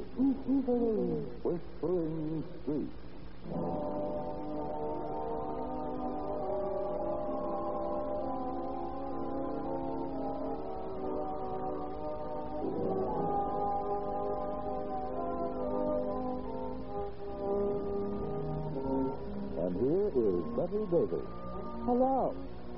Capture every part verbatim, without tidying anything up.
Whispering Street. And here is Betty Davis. Hello.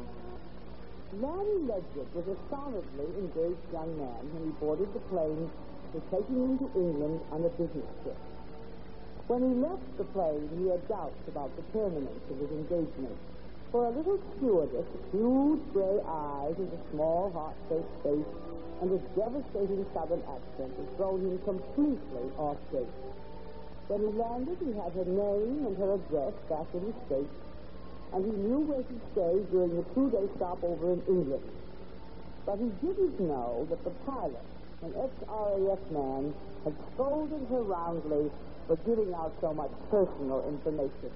Larry Ledgett was a solidly engaged young man when he boarded the plane for taking him to England on a business trip. When he left the plane, he had doubts about the permanence of his engagement. For a little stewardess, huge gray eyes and a small, heart-shaped face and a devastating southern accent had thrown him completely off base. When he landed, he had her name and her address back in his state, and he knew where to stay during the two-day stopover in England. But he didn't know that the pilot, an ex-R A F man, had scolded her roundly for giving out so much personal information.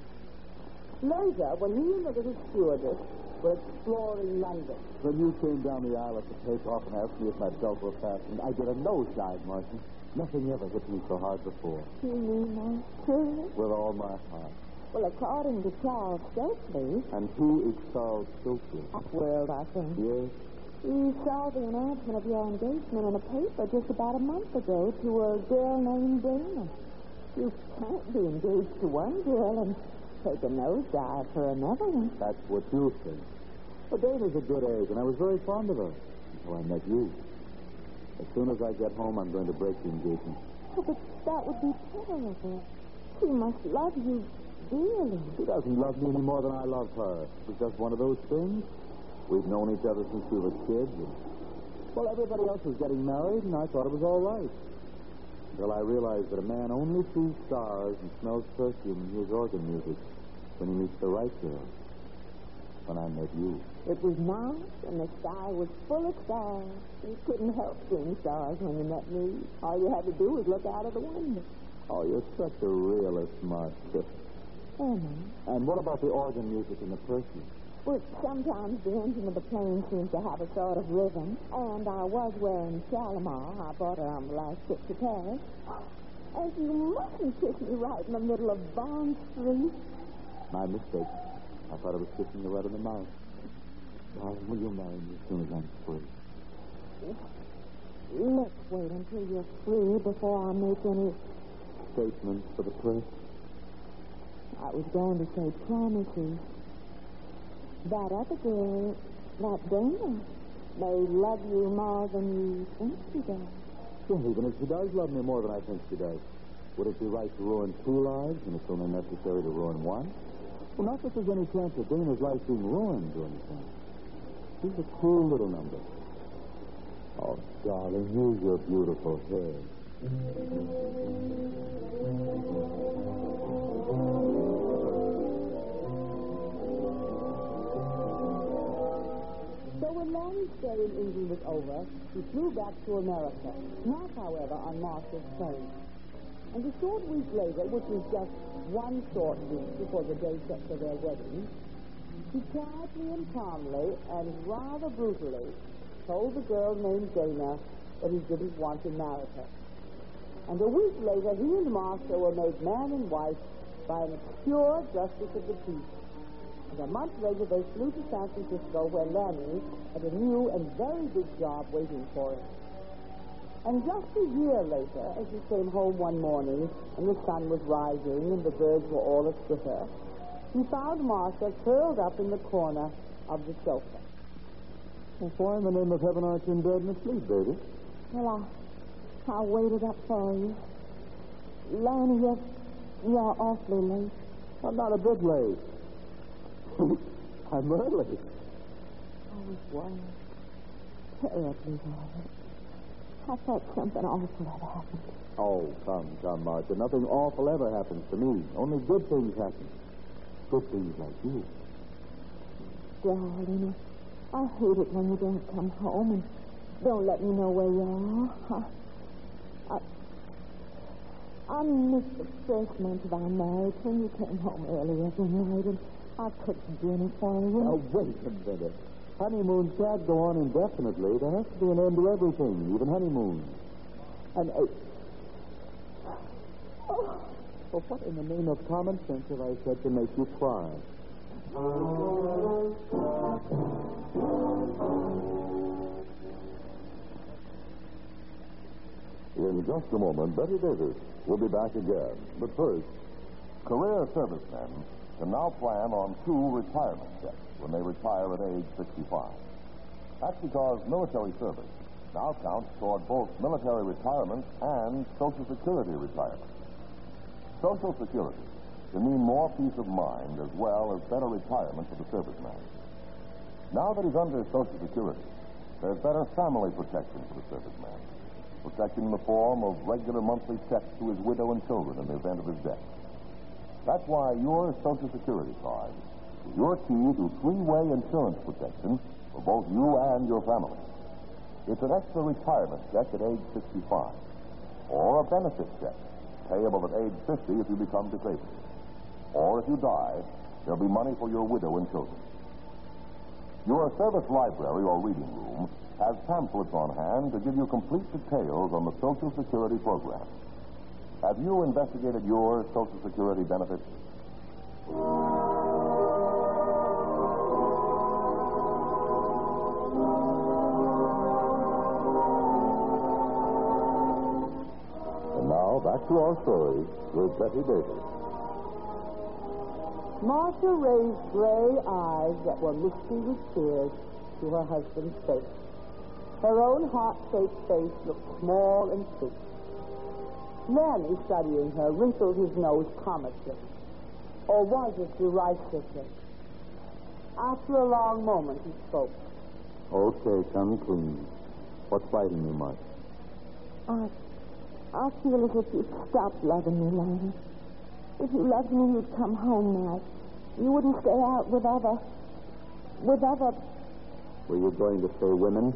Later, when he and the little stewardess were exploring London... When you came down the aisle at the takeoff and asked me if my belt were fastened, I did a nosedive, Martin. Nothing ever hit me so hard before. You mean Master? With all my heart. Well, according to Charles Stokely... And who is Charles Stokely? Upworld, I think. Yes? He saw the announcement of your engagement in a paper just about a month ago to a girl named Dana. You can't be engaged to one girl and take a nosedive for another one. That's what you think. But Dana's a good egg, and I was very fond of her until I met you. As soon as I get home, I'm going to break the engagement. Oh, but that would be terrible. She must love you dearly. She doesn't love me any more than I love her. It's just one of those things. We've known each other since we were kids. And, well, everybody else was getting married, and I thought it was all right. Until I realized that a man only sees stars and smells perfume and hears organ music when he meets the right girl. When I met you. It was night, and the sky was full of stars. You couldn't help seeing stars when you met me. All you had to do was look out of the window. Oh, you're such a realist, smart kid. Mm-hmm. And what about the organ music and the perfume? Well, sometimes the engine of the plane seems to have a sort of rhythm. And I was wearing Shalimar. I bought her on the last trip to Paris. And you mustn't kiss me right in the middle of Bond Street. My mistake. I thought I was kissing you right in the mouth. Darling, will you marry me as soon as I'm free? Let's wait until you're free before I make any... Statements for the press? I was going to say promises. That other girl, that Dana, may love you more than you think she does. Well, even if she does love me more than I think she does, would it be right to ruin two lives when it's only necessary to ruin one? Well, not that there's any chance of Dana's life being ruined or anything. She's a cool little number. Oh, darling, use your beautiful hair. So when Larry's stay in England was over, he flew back to America, not, however, on Marshall's plane. And a short week later, which was just one short week before the day set for their wedding, he quietly and calmly and rather brutally told the girl named Dana that he didn't want to marry her. And a week later, he and Marshall were made man and wife by an obscure justice of the peace. And a month later, they flew to San Francisco, where Lanny had a new and very big job waiting for him. And just a year later, as he came home one morning, and the sun was rising and the birds were all astir, he found Marcia curled up in the corner of the sofa. Well, why in the name of heaven aren't you in bed and asleep, baby? Well, I, I waited up for you. Lanny, you're, you're awfully late. I'm not a bit late. I'm early. I was worried. Terribly worried. I thought something awful had happened. Oh, come, come, Martha. Nothing awful ever happens to me. Only good things happen. Good things like you. Darling, I hate it when you don't come home and don't let me know where you are. I, I, I missed the first month of our marriage when you came home early every night, and I couldn't do anything for you. Now, wait a minute. Honeymoons can't go on indefinitely. There has to be an end to everything, even honeymoons. And, uh, Oh. Well, what in the name of common sense have I said to make you cry? In just a moment, Betty Davis will be back again. But first, career servicemen can now plan on two retirement checks when they retire at age sixty-five. That's because military service now counts toward both military retirement and Social Security retirement. Social Security can mean more peace of mind as well as better retirement for the serviceman. Now that he's under Social Security, there's better family protection for the serviceman. Protection in the form of regular monthly checks to his widow and children in the event of his death. That's why your Social Security card is your key to three-way insurance protection for both you and your family. It's an extra retirement check at age sixty-five, or a benefit check payable at age fifty if you become disabled. Or if you die, there'll be money for your widow and children. Your service library or reading room has pamphlets on hand to give you complete details on the Social Security program. Have you investigated your Social Security benefits? And now, back to our story with Betty Davis. Martha raised gray eyes that were misty with tears to her husband's face. Her own heart-shaped face looked small and sweet. Lanny, studying her, wrinkled his nose comically. Or was it derisively? After a long moment, he spoke. Okay, come clean. What's fighting you, Martha? I, I feel as if you'd stopped loving me, Lanny. If you loved me, you'd come home now. You wouldn't stay out with other... with other... Were you going to say women?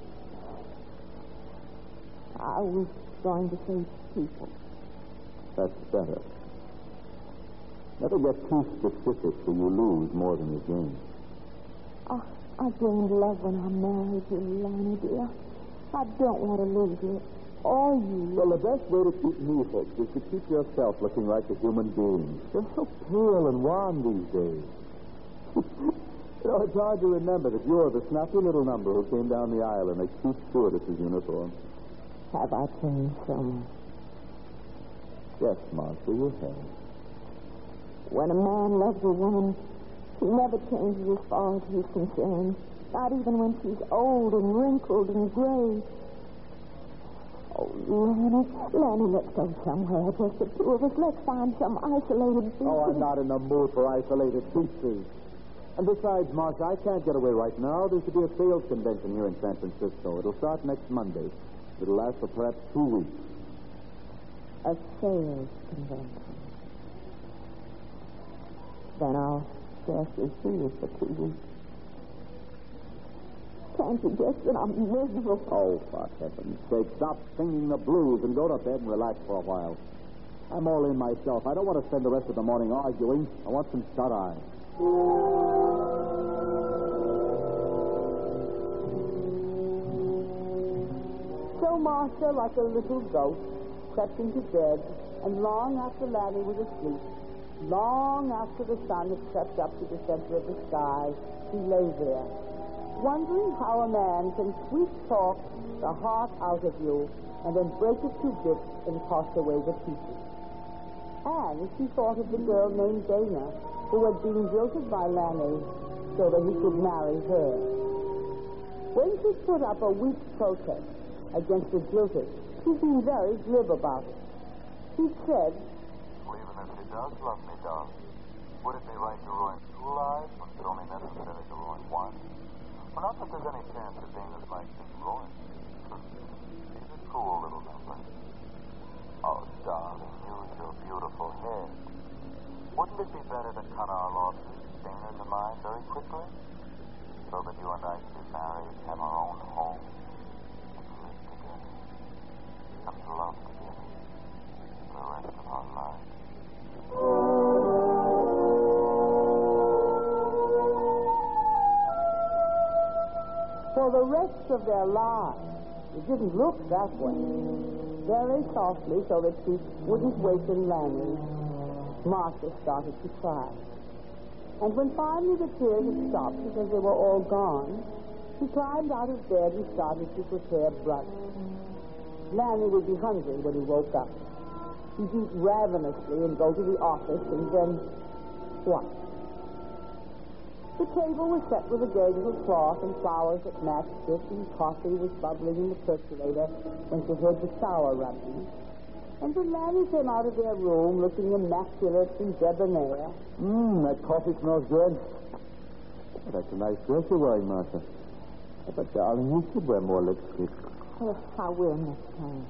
I was going to say people. That's better. Never get too specific so you lose more than you gain. Oh, I gained love when I married you, Lanny, dear. I don't want to lose you. Or you. Well, the best way to keep me hooked is to keep yourself looking like a human being. You're so pale and wan these days. You know, it's hard to remember that you're the snappy little number who came down the aisle in a chief stewardess's uniform. Have I changed so much? Yes, Martha, you have. When a man loves a woman, he never changes as far as he's concerned. Not even when she's old and wrinkled and gray. Oh, Lanny, Lanny, let's go somewhere. Just the two of us. Let's find some isolated beach. Oh, I'm not in the mood for isolated beaches. And besides, Martha, I can't get away right now. There's to be a sales convention here in San Francisco. It'll start next Monday. It'll last for perhaps two weeks. A sales convention. Then I'll scarcely see you for two weeks. Can't you guess that I'm miserable? Oh, for heaven's sake, stop singing the blues and go to bed and relax for a while. I'm all in myself. I don't want to spend the rest of the morning arguing. I want some shut-eye. So Martha, like a little ghost, crept into bed, and long after Lanny was asleep, long after the sun had crept up to the center of the sky, she lay there, wondering how a man can sweet talk the heart out of you and then break it to bits and toss away the pieces. And she thought of the girl named Dana, who had been jilted by Lanny so that he could marry her. When she put up a weak protest against the jilted, she's been very glib about it. She said, Well, even if she does love me, darling, would it be right to ruin two lives when it's only necessary to ruin one? Well, not that there's any chance that Dana's life being ruined. She's a cool little number. Oh, darling, use your beautiful head. Wouldn't it be better to cut our lawsuit, Dana's and mine, very quickly? So that you and I can be married, have our own home, and live together, and love together for the rest of our lives. for the rest of their lives. It didn't look that way. Very softly, so that she wouldn't waken Lanny, Martha started to cry. And when finally the tears had stopped because they were all gone, she climbed out of bed and started to prepare brunch. Lanny would be hungry when he woke up. He'd eat ravenously and go to the office, and then what? The table was set with a gay little cloth and flowers that matched it, and coffee was bubbling in the percolator when she heard the shower running. And when Lanny came out of their room looking immaculate and debonair... Mmm, that coffee smells good. Oh, that's a nice dress you're wearing, Martha. But, darling, you should wear more lipstick. Oh, I will next time.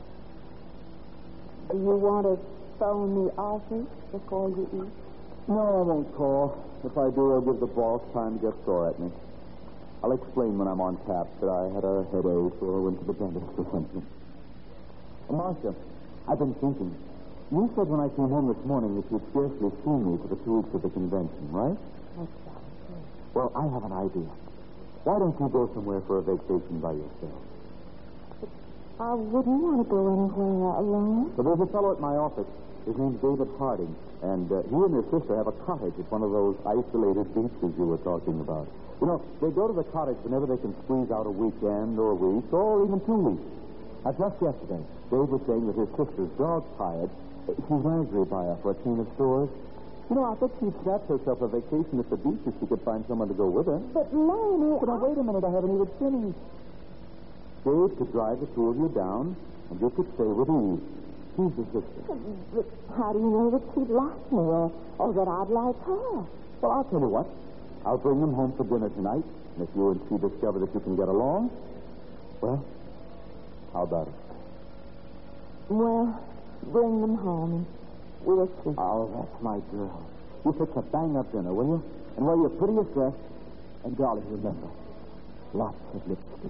Do you want to phone the office before you eat? No, I won't call. If I do, I'll give the boss time to get sore at me. I'll explain when I'm on tap that I had a headache or went to the dentist or something. Oh, Marcia, I've been thinking. You said when I came home this morning that you'd scarcely seen me for the two weeks of the convention, right? That's right. Well, I have an idea. Why don't you go somewhere for a vacation by yourself? I wouldn't want to go anywhere alone. So there's a fellow at my office. His name's David Harding. And uh, he and his sister have a cottage at one of those isolated beaches you were talking about. You know, they go to the cottage whenever they can squeeze out a weekend or a week or even two weeks. Now, just yesterday, Dave was saying that his sister's dog's tired. She's an angry buyer for a chain of stores. You know, I bet she'd snatch herself a vacation at the beach if she could find someone to go with her. But, Lanny... But now, wait a minute. I haven't even finished. Dave could drive the two of you down, and you could stay with Eve. She's the sister. But how do you know that she'd like me or, or that I'd like her? Well, I'll tell you what. I'll bring them home for dinner tonight, and if you and she discover that you can get along, well, how about it? Well, bring them home and we'll see. Oh, that's my girl. You fix a bang-up dinner, will you? And wear your prettiest dress. And, darling, remember, lots of lipstick.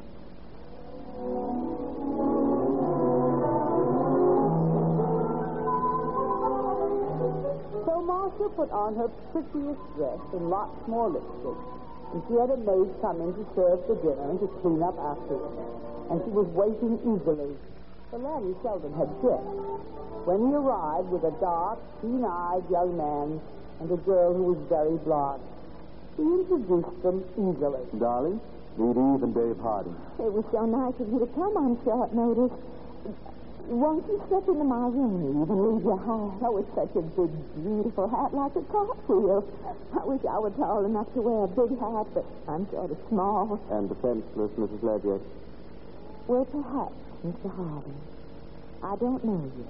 So Marcia put on her prettiest dress and lots more lipstick, and she had a maid come in to serve the dinner and to clean up afterwards. And she was waiting eagerly. For Lanny seldom had guests. When he arrived with a dark, keen-eyed young man and a girl who was very blonde, he introduced them eagerly. Darling, meet Eve and Dave Harding. It was so nice of you to come on short notice. Won't you step into my room, Eve, and leave your hat? Oh, it's such a big, beautiful hat, like a cartwheel. I wish I were tall enough to wear a big hat, but I'm sort of small. And defenseless, Missus Ledyard. Well, perhaps, Mister Harding. I don't know you.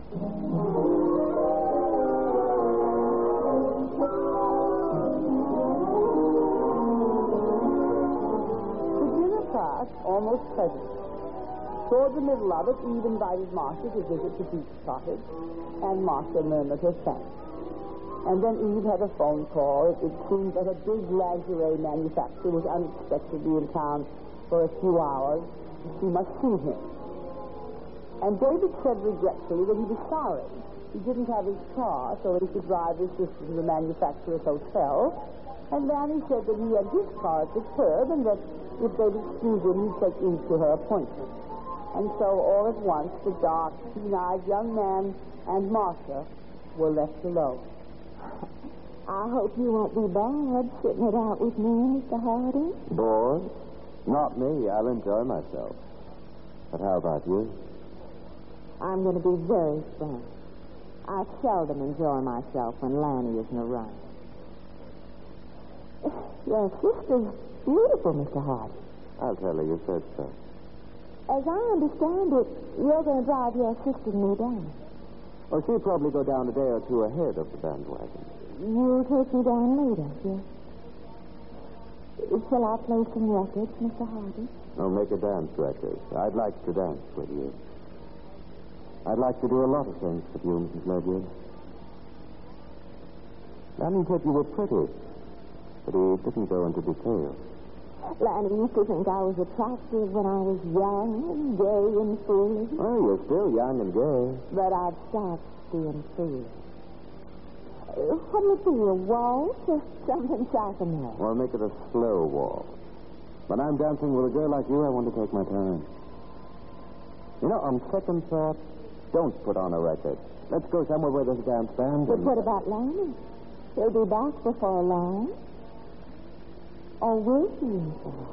The dinner passed almost pleasantly. Toward the middle of it, Eve invited Marcia to visit the beach cottage, and Marcia murmured her thanks. And then Eve had a phone call. It, it seemed that a big lingerie manufacturer was unexpectedly in town for a few hours. She must see him. And David said regretfully that he was sorry. He didn't have his car so that he could drive his sister to the manufacturer's hotel. And Lanny said that he had his car at the curb and that if they'd excuse him, he'd take Eve to her appointment. And so all at once, the dark, keen-eyed young man and Marcia were left alone. I hope you won't be bored sitting it out with me, Mister Harding. Bored? Not me. I'll enjoy myself. But how about you? I'm going to be very frank. I seldom enjoy myself when Lanny isn't around. Your sister's beautiful, Mister Harding. I'll tell her you said so. As I understand it, you're going to drive your sister and me down. Well, she'll probably go down a day or two ahead of the bandwagon. You'll take me down later, yes? Shall I play some records, Mister Harding? I'll make a dance record. I'd like to dance with you. I'd like to do a lot of things with you, Missus Ledyard. Lanny said you were pretty, but he didn't go into detail. Lanny used to think I was attractive when I was young and gay and foolish. Oh, you're still young and gay. But I've stopped being foolish. Uh, what'll it be, a waltz or something South American? Well, make it a slow waltz. When I'm dancing with a girl like you, I want to take my time. You know, on second thought, don't put on a record. Let's go somewhere where there's a dance band. But and- what about Lanny? He'll be back before long. Or will he, in fact?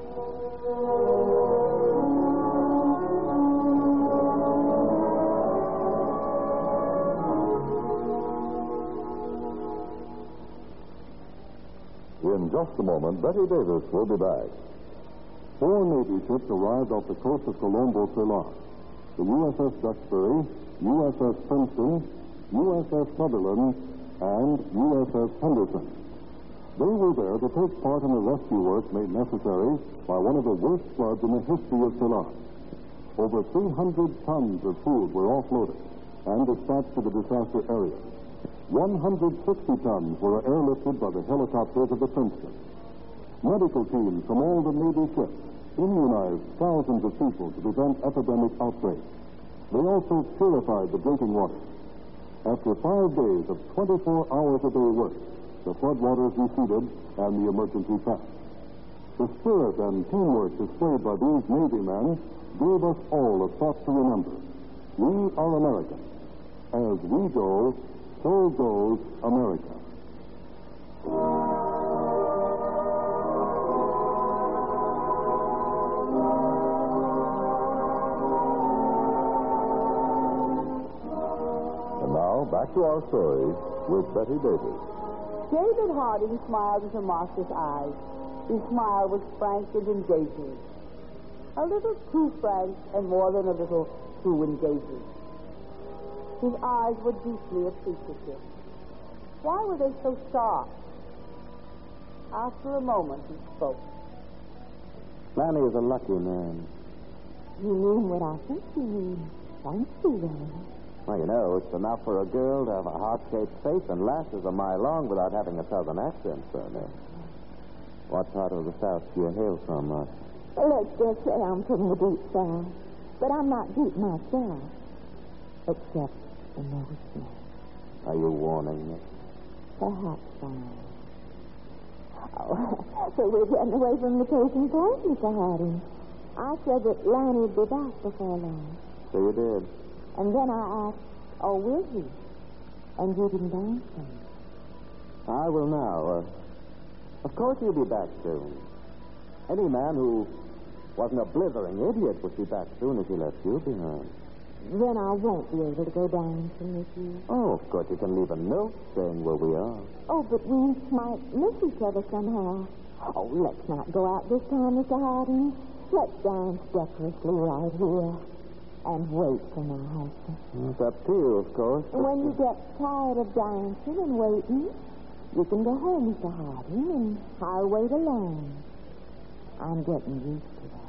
In just a moment, Betty Davis will be back. Four Navy ships arrived off the coast of Colombo, Ceylon. The U S S Duxbury, U S S Princeton, U S S Sutherland, and U S S Henderson. They were there to take part in the rescue work made necessary by one of the worst floods in the history of Ceylon. Over three hundred tons of food were offloaded and dispatched to the disaster area. one hundred sixty tons were airlifted by the helicopters of the Princeton. Medical teams from all the Navy ships immunized thousands of people to prevent epidemic outbreaks. They also purified the drinking water. After five days of twenty-four hours a day work, the floodwaters receded and the emergency passed. The spirit and teamwork displayed by these Navy men gave us all a thought to remember. We are Americans. As we go, so goes America. And now, back to our story with Betty Davis. David Harding smiled into Martha's eyes. His smile was frank and engaging. A little too frank and more than a little too engaging. His eyes were deeply appreciative. Why were they so sharp? After a moment, he spoke. Lanny is a lucky man. You mean what I think you mean. Thank you, Lanny. Well, you know, it's enough for a girl to have a heart-shaped face and lashes a mile long without having a southern accent, Bernie. What part of the South do you hail from, Martha? Well, let's just say I'm from the deep South. But I'm not deep myself. Except the nose. Are you warning me? Perhaps I am. Oh, so we're getting away from the case in point, Mister Harding. I said that Lanny would be back before long. So you did. And then I asked, oh, will he? And you didn't answer. I will now. Uh, of course he'll be back soon. Any man who wasn't a blithering idiot would be back soon if he left you behind. Then I won't be able to go dancing with you. Oh, of course you can leave a note saying where we are. Oh, but we might miss each other somehow. Oh, let's not go out this time, Mister Harding. Let's dance decorously right here. And wait for my husband. It's up to you, of course. And when you get tired of dancing and waiting, you can go home, Mister Harding, and I'll wait alone. I'm getting used to that.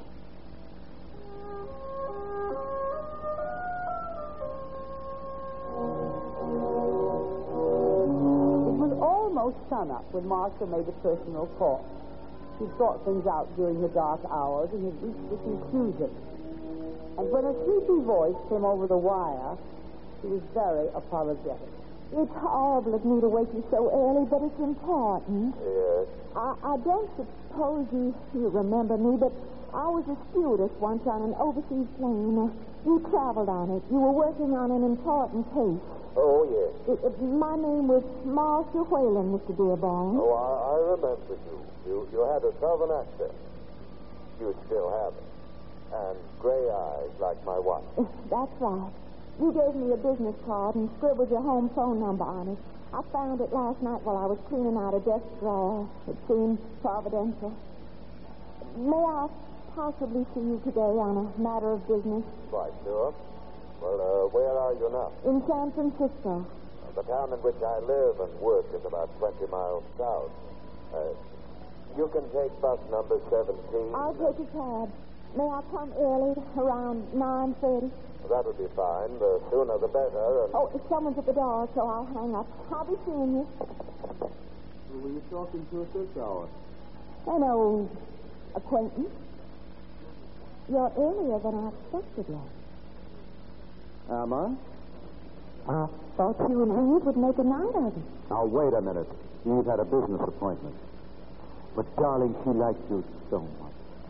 It was almost sunup when Martha made a personal call. She thought things out during the dark hours and had reached a conclusion. And when a sleepy voice came over the wire, she was very apologetic. It's horrible of me to wake you so early, but it's important. Yes. I, I don't suppose you, you remember me, but I was a stewardess once on an overseas plane. Uh, you traveled on it. You were working on an important case. Oh, yes. It, it, my name was Martha Whalen, Mister Dearborn. Oh, I, I remember you. You you had a southern accent. You still have it. And gray eyes like my wife. That's right. You gave me a business card and scribbled your home phone number on it. I found it last night while I was cleaning out a desk drawer. It seemed providential. May I possibly see you today on a matter of business? Quite sure. Well, uh, where are you now? In San Francisco. The town in which I live and work is about twenty miles south. Uh, you can take bus number seventeen. I'll take a cab. May I come early, around nine thirty? That would be fine. The sooner the better. And... Oh, someone's at the door, so I'll hang up. I'll be seeing you. Who were you talking to at this hour? An old acquaintance. You're earlier than I expected, love. Am I? I thought you and Reed would make a night of it. Now, wait a minute. Eve had a business appointment. But, darling, she likes you so much.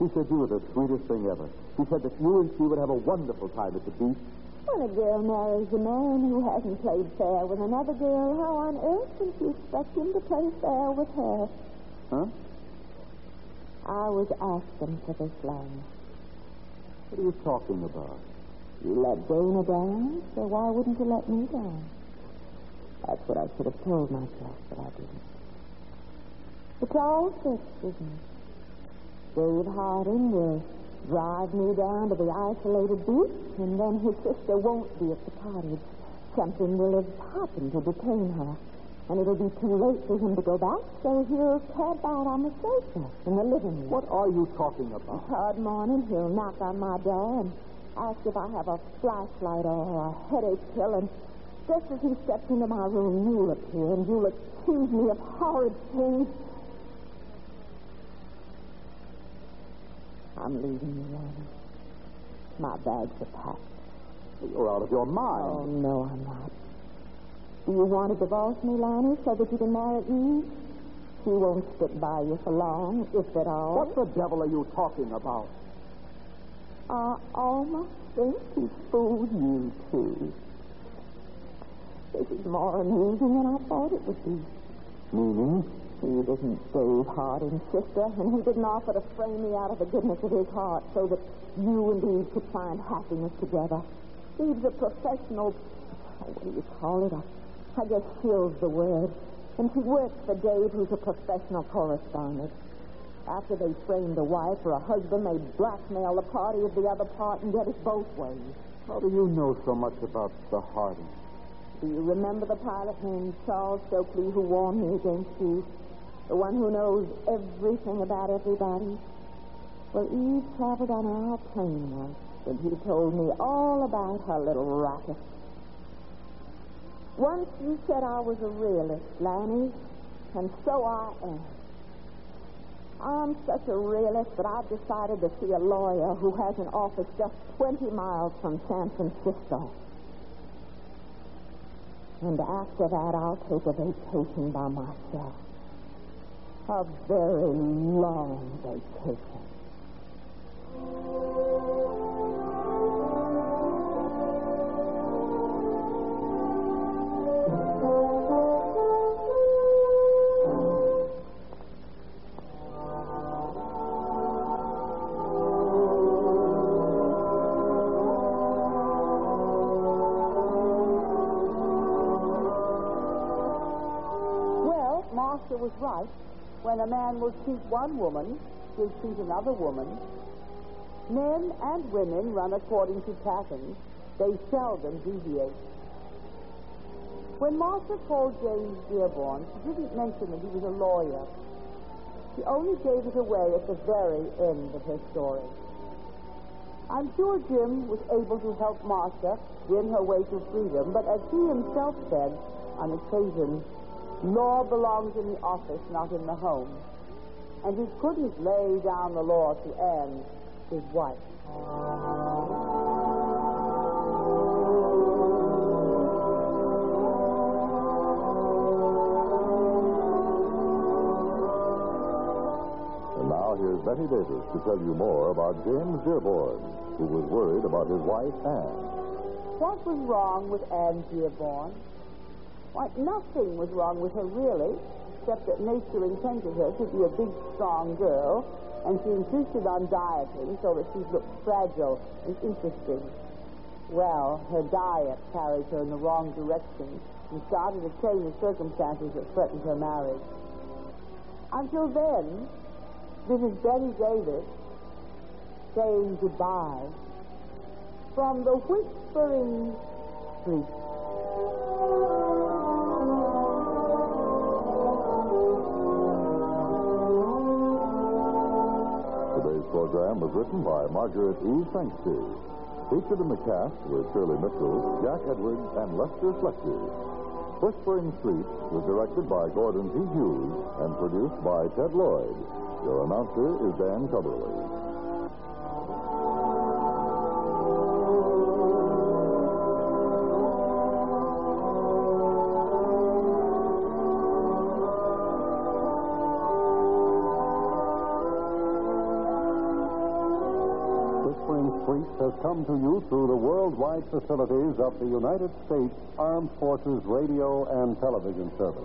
She said you were the sweetest thing ever. She said that you and she would have a wonderful time at the beach. When a girl marries a man who hasn't played fair with another girl, how on earth can she expect him to play fair with her? Huh? I was asking for this land. What are you talking about? You let Dana down, so why wouldn't you let me down? That's what I should have told myself, but I didn't. It's all fixed, isn't it? Dave Harding will drive me down to the isolated beach, and then his sister won't be at the cottage. Something will have happened to detain her, and it'll be too late for him to go back, so he'll camp out on the sofa in the living room. What are you talking about? Toward morning, he'll knock on my door and ask if I have a flashlight or a headache pill, and just as he steps into my room, you'll appear, and you'll accuse me of horrid things. I'm leaving you, Lanny. My bags are packed. You're out of your mind. Oh, no, I'm not. Do you want to divorce me, Lanny, so that you can marry Eve? She won't stick by you for long, if at all. What the devil are you talking about? I almost think he fooled you, too. This is more amusing than I thought it would be. Meaning? He isn't Dave Harding's sister, and he didn't offer to frame me out of the goodness of his heart so that you and Eve could find happiness together. Eve's a professional, what do you call it? I, I guess skill's the word. And she works for Dave, who's a professional correspondent. After they framed a wife or a husband, they blackmail the party of the other part and get it both ways. How do you know so much about the Harding? Do you remember the pilot named Charles Stokely who warned me against you? The one who knows everything about everybody? Well, Eve traveled on our plane once, and he told me all about her little racket. Once you said I was a realist, Lanny, and so I am. I'm such a realist that I've decided to see a lawyer who has an office just twenty miles from San Francisco. And after that, I'll take a vacation by myself. A very long vacation. Was right. When a man will cheat one woman, he'll cheat another woman. Men and women run according to patterns. They seldom deviate. When Martha called James Dearborn, she didn't mention that he was a lawyer. She only gave it away at the very end of her story. I'm sure Jim was able to help Martha win her way to freedom, but as he himself said, on occasion, law belongs in the office, not in the home. And he couldn't lay down the law to Anne, his wife. And now here's Betty Davis to tell you more about James Dearborn, who was worried about his wife, Anne. What was wrong with Anne Dearborn? Why, nothing was wrong with her, really, except that nature intended her to be a big, strong girl, and she insisted on dieting so that she'd look fragile and interesting. Well, her diet carried her in the wrong direction and started a chain of circumstances that threatened her marriage. Until then, this is Betty Davis saying goodbye from the Whispering Street. Today's program was written by Margaret E. Franksty. Featured in the cast were Shirley Mitchell, Jack Edwards, and Lester Fletcher. Whispering Street was directed by Gordon P. Hughes and produced by Ted Lloyd. Your announcer is Dan Cumberly. come to you through the worldwide facilities of the United States Armed Forces Radio and Television Service.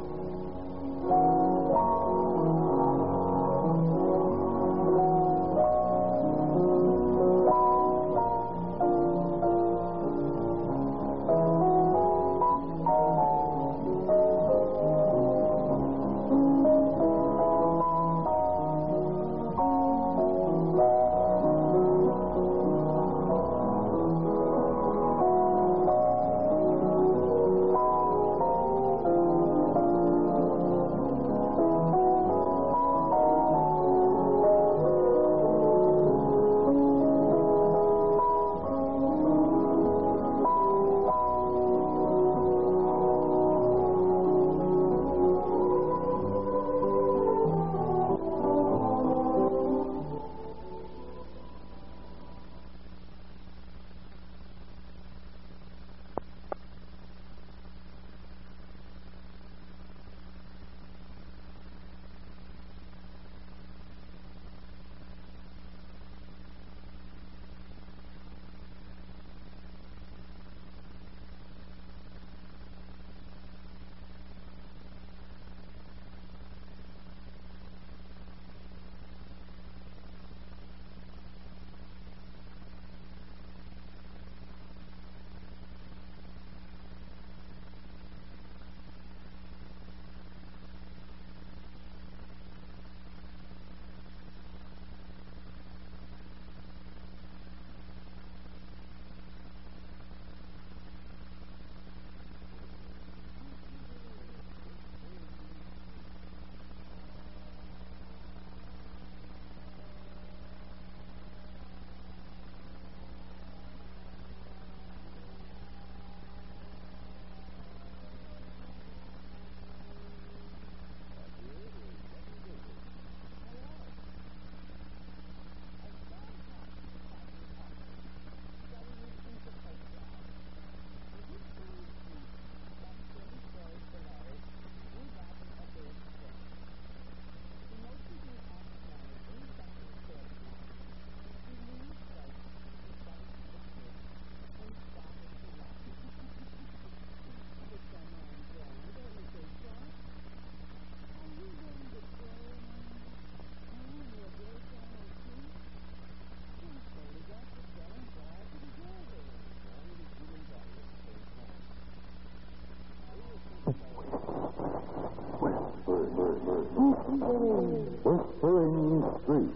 Whispering Street.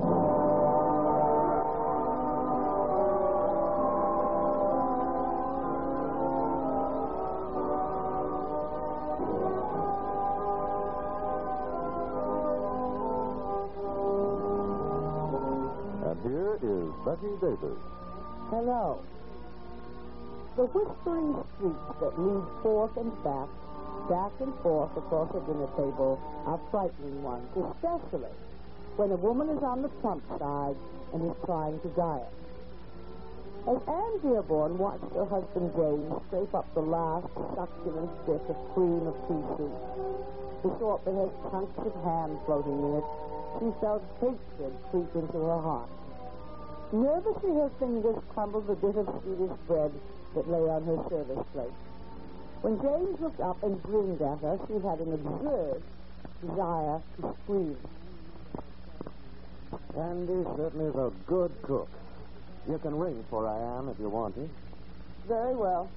And here is Becky Davis. Hello. The whispering streets that lead forth and back, back and forth across a dinner table are frightening ones, especially when a woman is on the plump side and is trying to diet. As Anne Dearborn watched her husband James scrape up the last succulent bit of cream of pea soup, the sort that has chunks of ham floating in it, she felt hatred creep into her heart. Nervously, her fingers crumbled the bit of Swedish bread that lay on her service plate. When James looked up and grinned at her, she had an absurd desire to scream. Andy certainly is a good cook. You can ring for I am if you want to. Very well.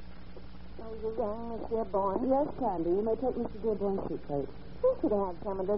Oh, you rang Miss Dearborn? Yes, Candy. You may take Mister Dearborn's seat, please. We could have some of the